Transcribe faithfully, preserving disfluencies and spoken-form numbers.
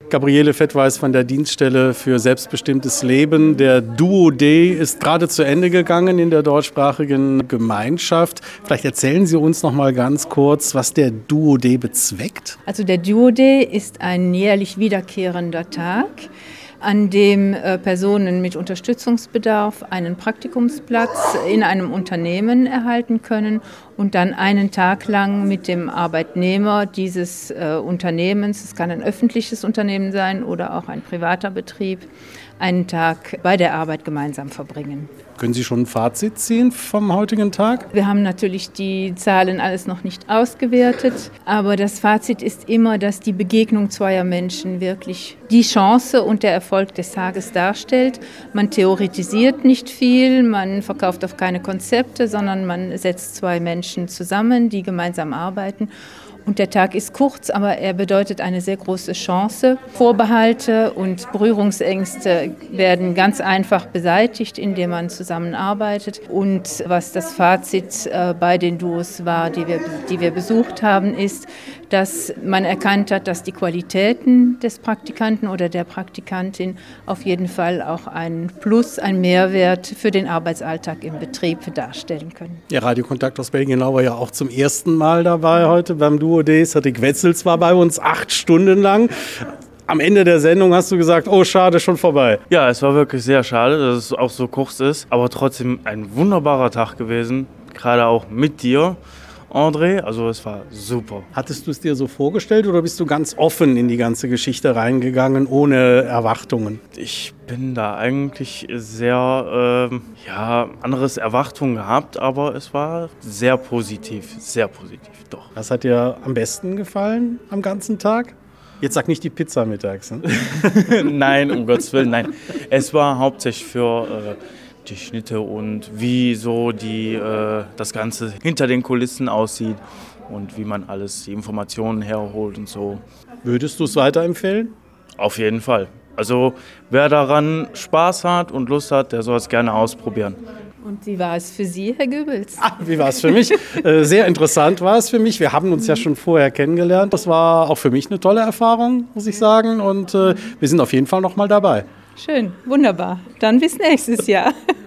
Gabriele Fettweis von der Dienststelle für selbstbestimmtes Leben. Der Duo-D ist gerade zu Ende gegangen in der deutschsprachigen Gemeinschaft. Vielleicht erzählen Sie uns noch mal ganz kurz, was der Duo-D bezweckt. Also der Duo-D ist ein jährlich wiederkehrender Tag, an dem äh, Personen mit Unterstützungsbedarf einen Praktikumsplatz in einem Unternehmen erhalten können und dann einen Tag lang mit dem Arbeitnehmer dieses äh, Unternehmens, es kann ein öffentliches Unternehmen sein oder auch ein privater Betrieb, einen Tag bei der Arbeit gemeinsam verbringen. Können Sie schon ein Fazit ziehen vom heutigen Tag? Wir haben natürlich die Zahlen alles noch nicht ausgewertet, aber das Fazit ist immer, dass die Begegnung zweier Menschen wirklich die Chance und der Erfolg des Tages darstellt. Man theoretisiert nicht viel, man verkauft auf keine Konzepte, sondern man setzt zwei Menschen zusammen, die gemeinsam arbeiten. Und der Tag ist kurz, aber er bedeutet eine sehr große Chance. Vorbehalte und Berührungsängste werden ganz einfach beseitigt, indem man zusammenarbeitet. Und was das Fazit bei den Duos war, die wir, die wir besucht haben, ist, dass man erkannt hat, dass die Qualitäten des Praktikanten oder der Praktikantin auf jeden Fall auch ein Plus, ein Mehrwert für den Arbeitsalltag im Betrieb darstellen können. Ja, Radiokontakt aus Belgien war ja auch zum ersten Mal dabei heute beim Duo-D. Cedric Wetzels war bei uns acht Stunden lang. Am Ende der Sendung hast du gesagt, oh schade, schon vorbei. Ja, es war wirklich sehr schade, dass es auch so kurz ist, aber trotzdem ein wunderbarer Tag gewesen, gerade auch mit dir, André, also es war super. Hattest du es dir so vorgestellt oder bist du ganz offen in die ganze Geschichte reingegangen, ohne Erwartungen? Ich bin da eigentlich sehr, ähm, ja, anderes Erwartungen gehabt, aber es war sehr positiv, sehr positiv, doch. Was hat dir am besten gefallen am ganzen Tag? Jetzt sag nicht die Pizza mittags. Ne? Nein, um Gottes Willen, nein. Es war hauptsächlich für äh, die Schnitte und wie so die, äh, das Ganze hinter den Kulissen aussieht und wie man alles, die Informationen herholt und so. Würdest du es weiterempfehlen? Auf jeden Fall. Also wer daran Spaß hat und Lust hat, der soll es gerne ausprobieren. Und wie war es für Sie, Herr Goebbels? Ah, wie war es für mich? äh, sehr interessant war es für mich. Wir haben uns ja schon vorher kennengelernt. Das war auch für mich eine tolle Erfahrung, muss ich sagen. Und äh, wir sind auf jeden Fall noch mal dabei. Schön, wunderbar. Dann bis nächstes Jahr.